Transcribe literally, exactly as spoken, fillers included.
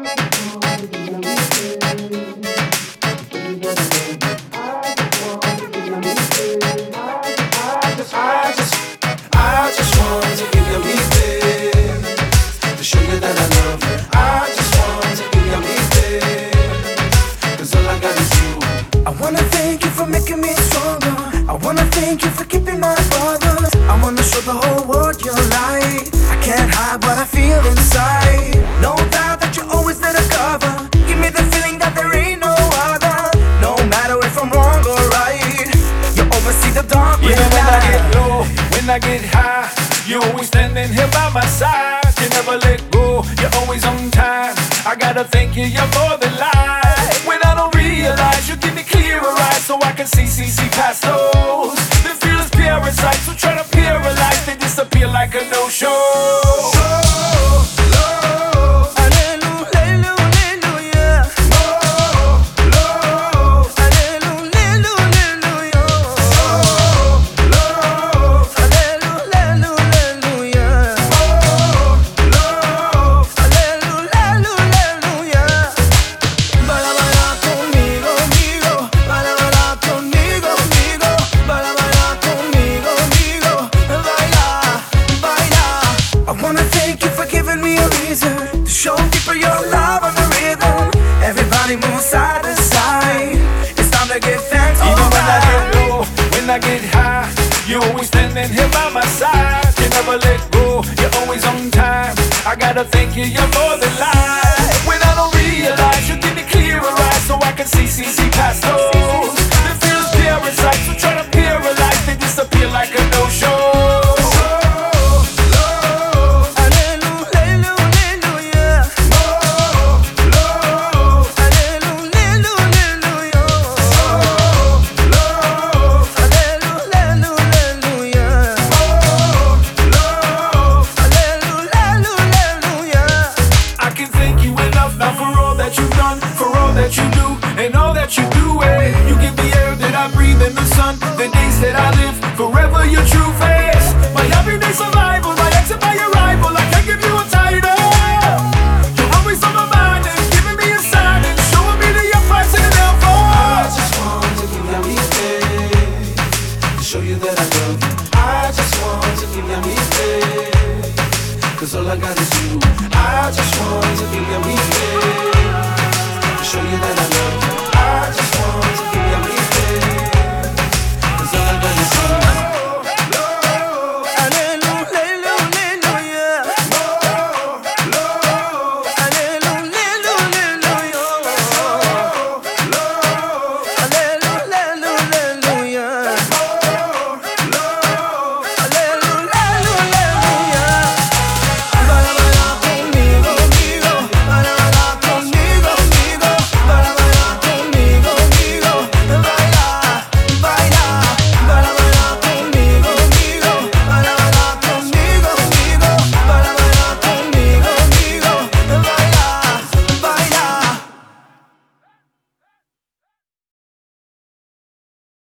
I just, I just want to give you me this, to show you that I love you. I just want to give you me this, cause all I got is you. I wanna thank you for making me stronger. I wanna thank you for keeping my brothers. I wanna show the whole world your light. I can't hide what I feel inside. No doubt that you're always there to cover. Give me the feeling that there ain't no other. No matter if I'm wrong or right, you oversee the dark with Even the when I light. get low, when I get high, you always standing here by my side. You never let go, you're always on time. I gotta thank you, you're more than light. When I don't realize, you give me clearer eyes so I can see, see, see past those. The feelings parasites who try to paralyze, they disappear like a no-show. To show people your love on the rhythm. Everybody move side to side. It's time to give thanks. Even when I get low, when I get high, you always standing here by my side. You never let go, you're always on time. I gotta thank you, you're more than light. When I don't realize, you give me clearer eyes so I can see, see, see past those. The feels parasites who try to paralyze, they disappear like a no-show. That you do and all that you do, eh? You give the air that I breathe and the sun, the days that I live, forever you're true.